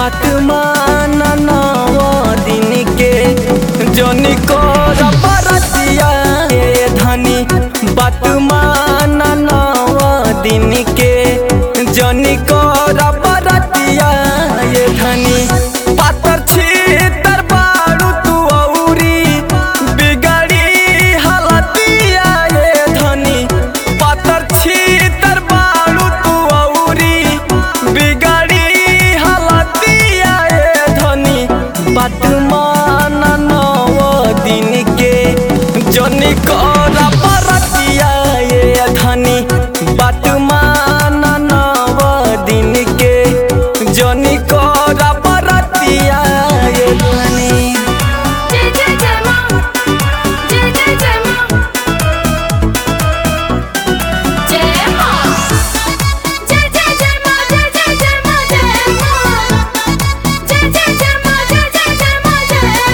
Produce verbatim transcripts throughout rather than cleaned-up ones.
बात माना नौ दिन के जनी कर बरतिया ए धनी। बात माना नौ दिन के जनी कर बरतिया ए धनी। पातर छीतर बारू तू औरी बिगड़ी हालतिया ए धनी। पातर छीतर बारू तू औरी बिगड़ी हालतिया ए धनी। बात माना नौ दिन के जनी कर बरतिया ए धनी। बात माना नौ दिन के जनी कर बरतिया ए धनी। जय जय जय मां, जय जय जय मां, जय मां, जय जय जय मां, जय जय जय मां, जय मां, जय जय जय मां, जय जय जय मां, जय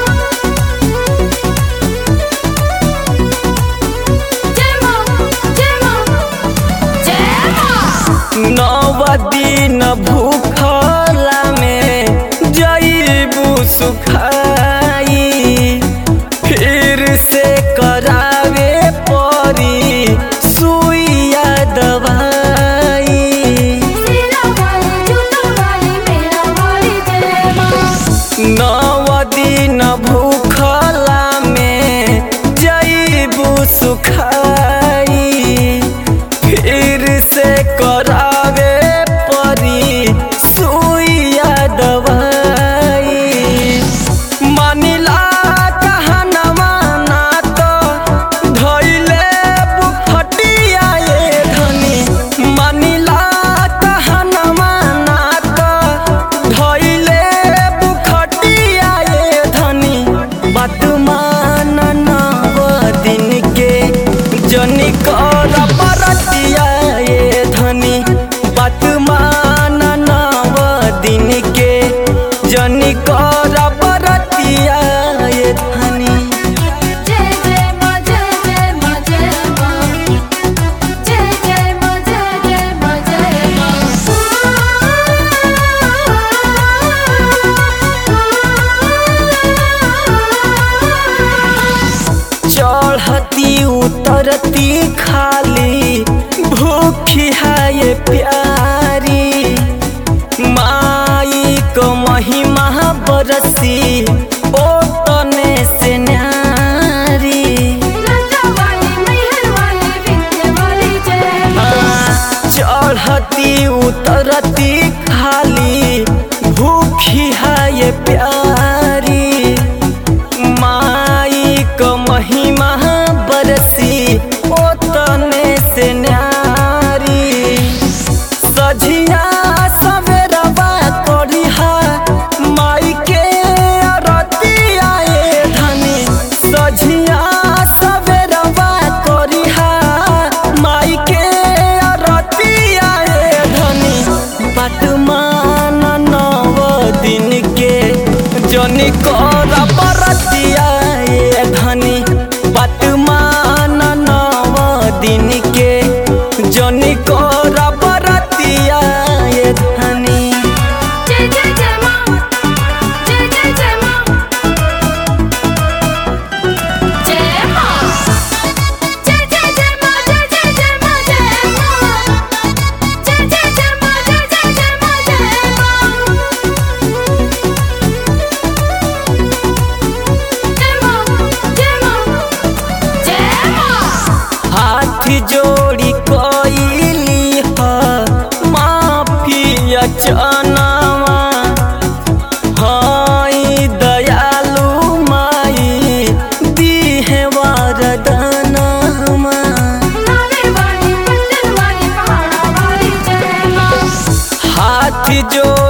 मां, जय मां। नौ दिन भूखला में जईबू सुखाई। फिर से करावे परी सुइया दवाई। मेरा वाली जूता वाली मेरा वाली जय मां। नौ दिन भूखला में जईबू सुखाई। फिर से करावे परी सुइया दवाई। मानिला कहनवा ना तो धइले बुखटिया ए धनी। मानिला कहनवा ना तो धइले बुखटिया ए धनी। बात माना नौ दिन के जनी कर बरतिया ए धनी। बात माना नौ दिन के जनी कर बरतिया ए धनी। जय जय मां, जय जय मां, जय मां, जय जय मां, जय जय मां, जय मां। चढ़ती उतरती खाली भूखी है ये प्यारी। माई को महिमा बरसी ओ तने से न्यारी। राजा वाली मैहर वाली विंध्य वाली जय मां। चढ़ती उतरती खाली भूखी है ये प्यारी। माई को महिमा बरसी ओ तने से न्यारी। सझिया सवेरवा करिहा माई के आरतिया ए धनी। सझिया सवेरवा करिहा माई के आरतिया ए धनी। बात माना नौ दिन के जनी कर बरतिया ए धनी। बात माना नौ दिन के जनी कर बरतिया ए धनी। जय जय जय मां, जय जय जय मां, जय मां, जय जय जय मां, जय जय जय मां, जय मां, जय जय जय मां, जय जय जय मां, जय मां, जय मां, जय मां। हाथ जोड़ी कोइली ह माफी अचनवा। हाई दयालु माई दीहे वरदानवा। नावे वाली पत्थर वाली पहाड़ा वाली जय मां। हाथ जोड़ी